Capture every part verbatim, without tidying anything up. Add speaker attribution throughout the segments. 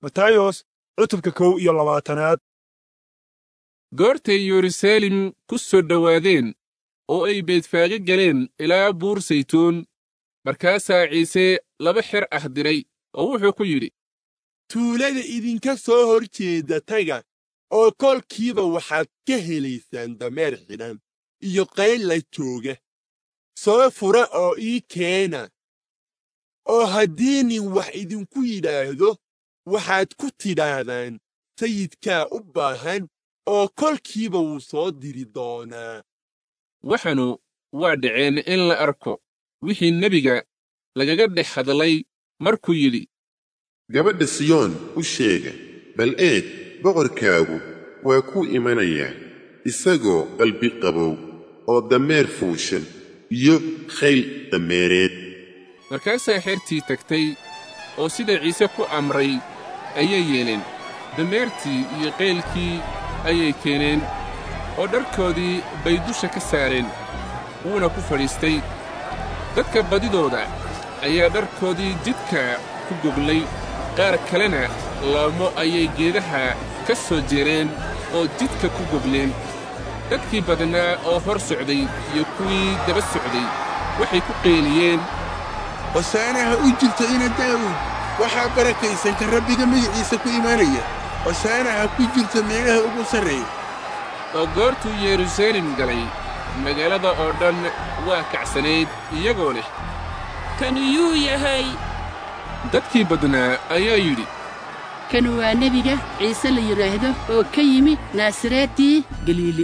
Speaker 1: Matayos cutubka kow iyo labaatanaad.
Speaker 2: goortay Yeruusaalem ku soo dhowaadeen oo ay Beetfaage galeen ilaa buur saytuun, markaasaa Ciise laba xer ah diray oo wuxuu ku yidhi,
Speaker 3: tuulada idinka soo hor jeeda taga oo kolkiiba waxaad ka helaysaan dameer xidhan iyo qayl la jooga. soo fura oo ii keena. oo haddii nin wax idinku yidhaahdo, waxaad ku tidhaahdaan sayidkaa u baahan oo kolkiiba wuu soo diri doonaa.
Speaker 2: waxaanu waa dhaceen in la arko wixii nebiga lagaga dhex hadlay markuu yidhi,
Speaker 4: gabadha Siyoon u sheega, bal eeg boqorkaagu waa kuu imanayaa, isagoo qalbi qabow oo dameer fuushan iyo khayl dameereed.
Speaker 2: markaasaa xertii tagtay oo sida Ciise ku amray ayay yeeleen. dameertii iyo qaylkii ayay keeneen oo dharkoodii bay dusha ka saareen, wuuna ku fadhiistay. dadka badidooda ayaa dharkoodii jidka ku goglay, qaar kalena laamo ayay geedaha ka soo jeereen oo jidka ku gogleen. dadkii badnaa oo hor socday iyo kuwii daba socday waxay ku qayliyeen,
Speaker 3: hosaanaha u jirta ina daawud, waxaa barakaysan ka rabbiga magaciisa ku imaanaya. hosaanaha ku jirta meelaha ugu sarreeya.
Speaker 2: oo goortuu Yeruusaalem galay, magaalada oo dhan waa kacsanayd iyagoo leh,
Speaker 5: kan yuu yahay?
Speaker 2: dadkii badnaa ayaa yidhi,
Speaker 5: kan waa nebiga Ciise la yidhaahdo oo ka yimi Naasareeddii Galiili.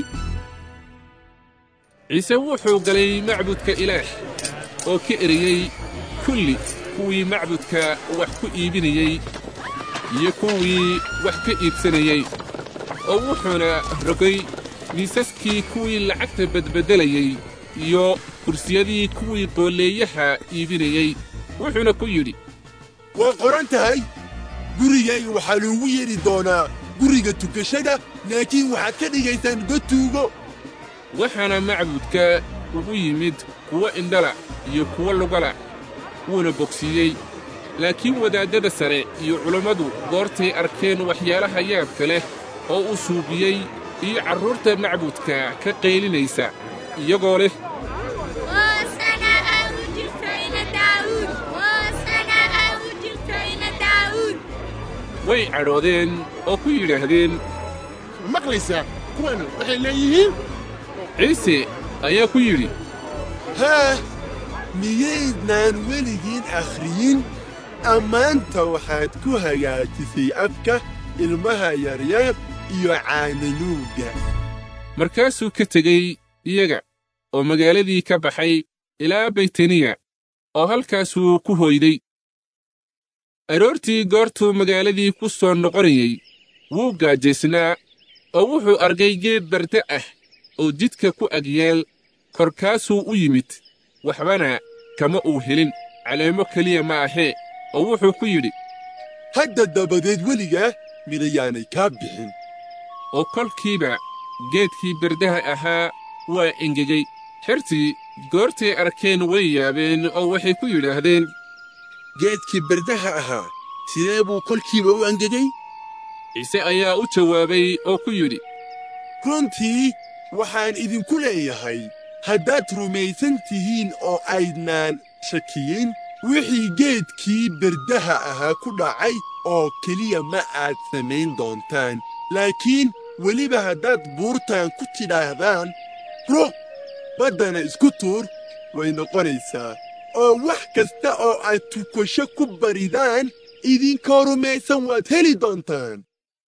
Speaker 2: ciise wuxuu galay macbudka Ilaah oo ka eriyey kulli kuwii macbudka wax ku iibinayey iyo kuwii wax ka iibsanayey, oo wuxuuna rogay miisaskii kuwii lacagta badbeddelayey iyo kursiyadii kuwii qoolleeyaha iibinayey. wuxuuna ku yidhi,
Speaker 3: waa qoran tahay, gurigayga waxaa loogu yeedhi doonaa guriga tukashada, laakiin waxaad ka dhigaysaan god tuugo.
Speaker 2: waxaana macbudka ugu yimid kuwo indhala iyo kuwo lugala, wuuna bogsiiyey. laakiin wadaaddada sare iyo culammadu goortay arkeen waxyaalaha yaabka leh oo uu suubiyey iyo carruurta macbudka ka qaylinaysa iyagoo leh, way cadhoodeen oo ku yidhaahdeen,
Speaker 3: maqlaysaa kuwan waxay leeyihiin?
Speaker 2: ciise ayaa ku yidhi,
Speaker 3: haa, miyaydnaan weligiin akhriyin? ammaanta waxaad ku hagaajisay afka ilmaha yaryar iyo caananuugga.
Speaker 2: markaasuu ka tegey iyaga oo magaaladii ka baxay ilaa baytaniya oo halkaasuu ku hoyday. aroortii goortuu magaaladii ku soo noqonayey, wuu gaajaysnaa oo wuxuu arkay geed barde ah oo jidka ku agyeel. korkaasuu u yimid, waxbana kama uu helin, caleemo keliya ma ahee, oo wuxuu ku yidhi,
Speaker 3: hadda dabadeed weligaa midayaanay kaa bixin.
Speaker 2: oo kolkiiba geedkii bardaha ahaa waa engegey. xertii goortay arkeen way yaabeen oo waxay ku yidhaahdeen,
Speaker 3: geedkii bardaha ahaa sidee buu kolkiiba u engegey?
Speaker 2: ciise ayaa u jawaabay oo ku yidhi,
Speaker 3: runtii waxaan idinku leeyahay, haddaad rumaysan tihiin oo aydnaan shakiyin, wixii geedkii bardaha ahaa ku dhacay oo keliya ma aad samayn doontaan. laakiin weliba haddaad buurtaan ku tidhaahdaan, ruux baddana isku tuur, way noqonaysaa. oo wax kasta oo aad tukasho ku baridaan, idinkoo rumaysan waad heli doontaan.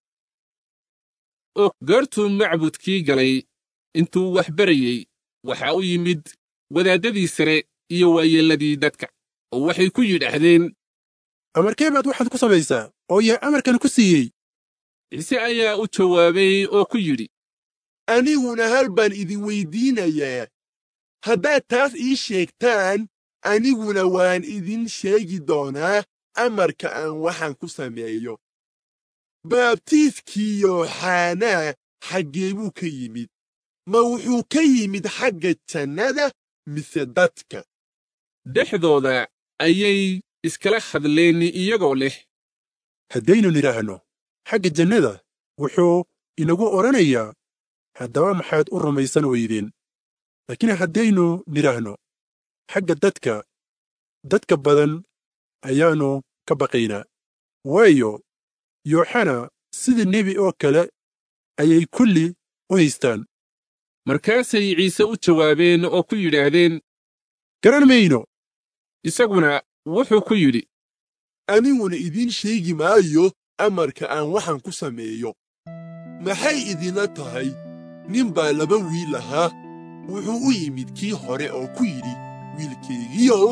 Speaker 2: oo goortuu macbudkii galay, intuu wax barayey, waxaa u yimid wadaaddadii sare iyo waayeelladii dadka, oo waxay ku yidhaahdeen,
Speaker 1: amarkee baad waxaad ku samaysaa oo yaa amarkan ku siiyey?
Speaker 2: ciise ayaa u jawaabay oo ku yidhi,
Speaker 3: aniguna hal baan idin weyddiinayaa. haddaad taas ii sheegtaan, aniguna waan idin sheegi doonaa amarka aan waxaan ku sameeyo. baabtiiskii yooxanaa xaggee buu ka yimid? ma wuxuu ka yimid xagga jannada mise dadka?
Speaker 2: dhexdooda ayay iskala hadleen iyagoo leh,
Speaker 1: haddaynu nidhaahno xagga jannada wuxuu inagu odhanayaa haddaba maxaad u rumaysan weydeen laakiin haddaynu nidhaahno xagga dadka dadka badan ayaannu ka baqaynaa waayo yooxana sida nebi oo kale ayay kulli u haystaan
Speaker 2: markaasay ciise u jawaabeen oo ku yidhaahdeen
Speaker 1: garan mayno
Speaker 2: isaguna wuxuu ku yidhi
Speaker 3: aniguna idiin sheegi maayo amarka aan waxaan ku sameeyo maxay idinla tahay nin baa laba wiil ahaa wuxuu u yimid kii hore oo ku yidhi wiilkaygiiow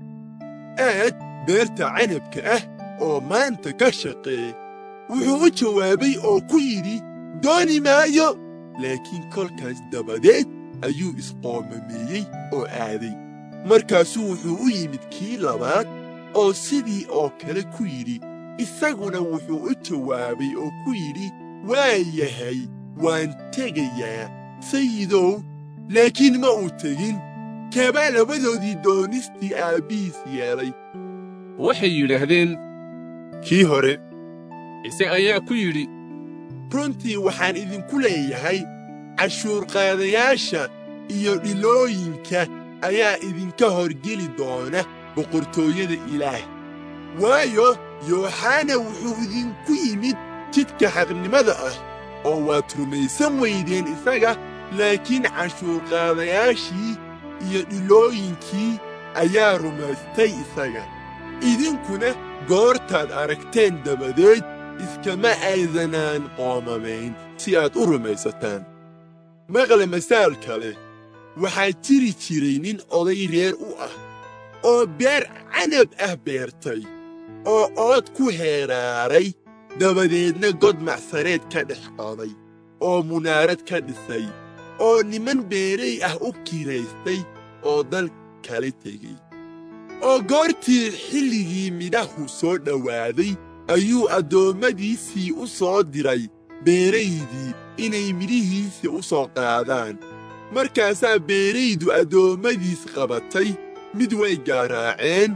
Speaker 3: aad beerta canabka ah oo maanta ka shaqee wuxuu u jawaabay oo ku yidhi dooni maayo laakiin kolkaas dabadeed ayuu isqoomameeyey oo aaday markaasuu wuxuu u yimid kii labaad oo sidii oo kale ku yidhi isaguna wuxuu u jawaabay oo ku yidhi waa yahay waan tegayaa sayidow laakiin ma uu tegin keebaa labadoodii doonistii aabbihiis yeelay
Speaker 2: waxay yidhaahdeen
Speaker 4: kii hore
Speaker 2: ciise ayaa ku yidhi
Speaker 3: runtii waxaan idinku leeyahay cashuurqaadayaasha iyo dhilooyinka ayaa idinka horgeli doona boqortooyada ilaah waayo yooxana wuxuu idinku yimid jidka xaqnimada ah oo waad rumaysan weydeen isaga laakiin cashuurqaadayaashii iyo dhilooyinkii ayaa rumaystay isaga idinkuna goortaad aragteen dabadeed iskama aydanaan qoomamayn si aad u rumaysataan maqle masaal kale waxaa jiri jiray nin oday reer u ah oo beer canab ah beertay oo ood ku heeraaray dabadeedna god macsareed ka dhex qoday oo munaarad ka dhisay oo niman beeray ah u kiraystay oo dal kala tegey oo goortii xilligii midhahu soo dhowaaday ayuu addoommadiisii u soo diray beeraydii inay midhihiisii u soo qaadaan markaasaa beeraydu addoommadiis qabatay mid way gaaraaceen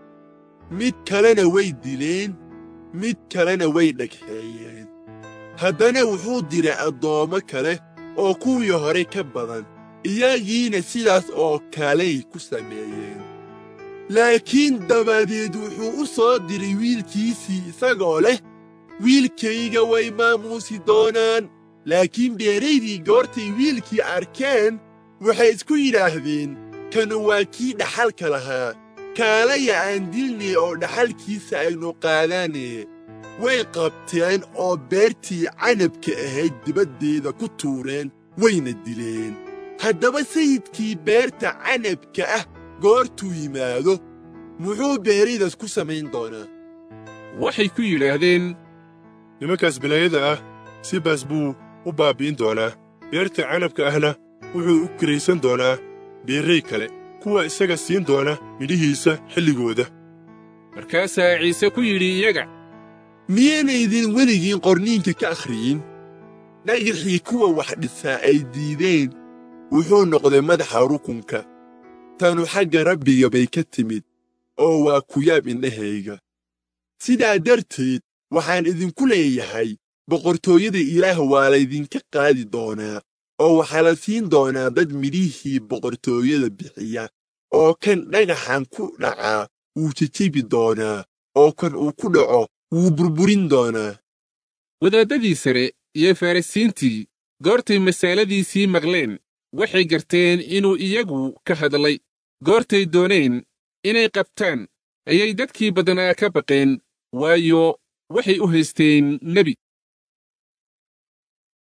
Speaker 3: mid kalena way dileen mid kalena way dhagxeeyeen haddana wuxuu diray addoommo kale oo kuwii hore ka badan iyagiina sidaas oo kaley ku sameeyeen laakiin dabadeed wuxuu u soo diray wiilkiisii isagoo leh wiilkayga way maamuusi doonaan laakiin beeraydii goortay wiilkii arkeen waxay isku yidhaahdeen kanu waa kii dhaxalka lahaa kaalaya aan dilnay oo dhaxalkiisa aynu qaadaanee way qabteen oo beertii canabka ahayd dibaddeeda ku tuureen wayna dileen haddaba sayidkii beerta canabka ah goortuu yimaado muxuu beeraydaas ku samayn doonaa
Speaker 2: waxay ku yidhaahdeen
Speaker 4: nimankaas bilaayada ah si baas buu u baabbi'in doonaa beerta canabka ahna wuxuu u kiraysan doonaa beerray kale kuwa isaga siin doona midhihiisa xilligooda
Speaker 2: markaasaa ciise ku yidhi iyaga
Speaker 3: miyaynaydin weligiin qorniinka ka akhriyin dhagixii kuwa wax dhisaa ay diideen wuxuu noqday madaxa rukunka tanu xagga rabbiga bay ka timid oo waa kuyaab indhahayga sidaa darteed waxaan idinku leeyahay boqortooyada ilaah waa laydinka qaadi doonaa oo waxaa la siin doonaa dad midhihii boqortooyada bixiya oo kan dhagaxan ku dhacaa wuu jejebi doonaa oo kan uu ku dhaco wuu burburin doonaa
Speaker 2: wadaaddadii sare iyo farrisiintii goortay masaaladiisii maqleen waxay garteen inuu iyagu ka hadlay goortay dooneen inay qabtaan ayay dadkii badnaa ka baqeen waayo waxay u haysteen nebi